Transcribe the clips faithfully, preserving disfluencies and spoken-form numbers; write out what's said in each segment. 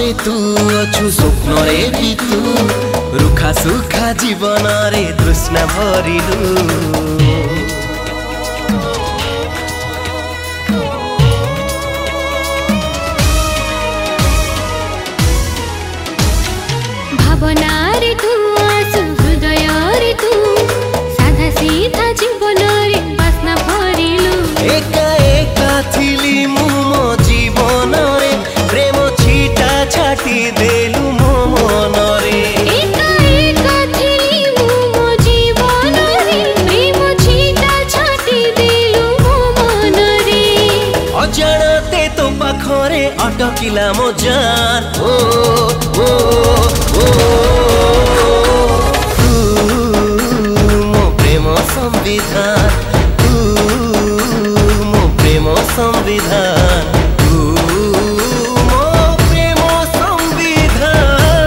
रे तू अछु स्वप्न रे भी तू रुखा सुखा जीवन रे तृष्णा भरिलु भावना रे तू आसु हृदय रे तू साधा सीधा जीवन रे बासना भरिलु एका एका थिली मु मो जीवन रे प्रेम छीटा छाटी देलु मो मन रे एका एका थिली मु मो जीवन रे प्रेम छीटा छाटी देलु मो मन रे अजाणते तो पाखरे अटकिला मो जान ओ ओ ओ तू मो प्रेम संविधान तू मो प्रेम संविधान तू मो प्रेम संविधान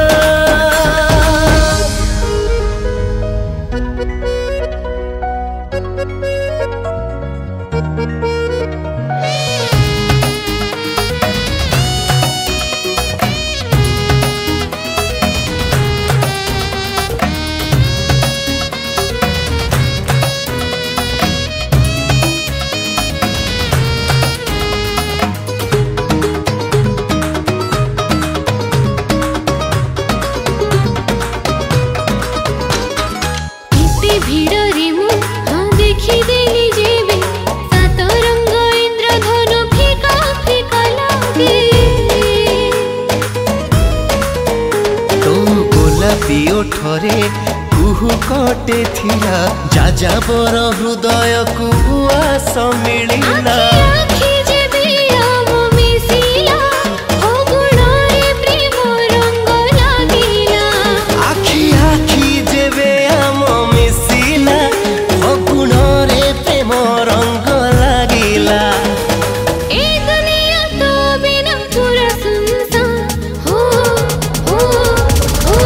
भीड़ रे मु हाँ देखी देली जेबे सात रंग इंद्रधनु फीका फीका लागे तुम गोलापी ओठरे कुहू कटे थिला जाजाबर हृदय को आस मिलिला आखि जेबे आम मिसिला हो गुण रे प्रेम रंग लागिला आखि आखि जेबे आम मिसिला फगुण रे प्रेम रंग लागिला ए दुनिया तो बिना पूरा सुनसान हो हो हो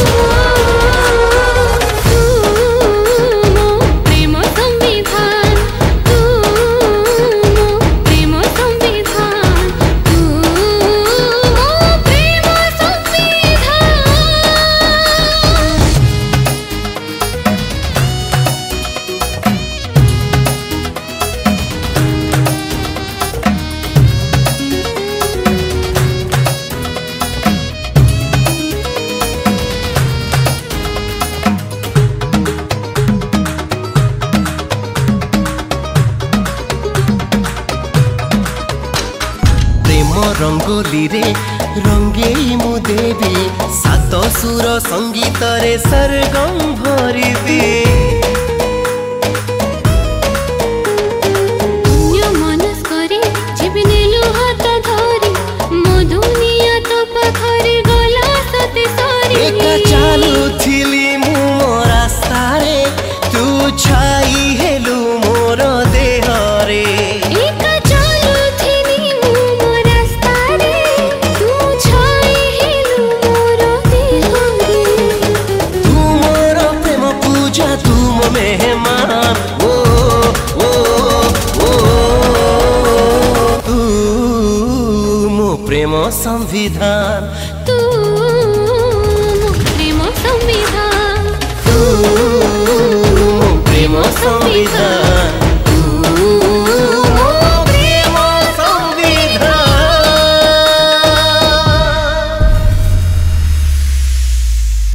तू मो प्रेम संविधान तू मो प्रेम संविधान तू मो प्रेम संविधान प्रेम रंगोली रे रंगेई मु देवी सात सुर संगीत रे सरगम भरिबी पुण्य मनस करे जेबे नेलु हाथ धरी मो दुनिया तो पाखरे गला सते सरी एका चालू थिली मु मो रास्ता रे तू छाई हेलु मोर देह रे एका चालू थिली मु मो रास्ता रे तू छाई हेलु मोर देह रे तू मोर प्रेम पूजा तू मो मेहमान ओ ओ ओ तू मो प्रेम संविधान तू मो प्रेम संविधान तू मो प्रेम संविधान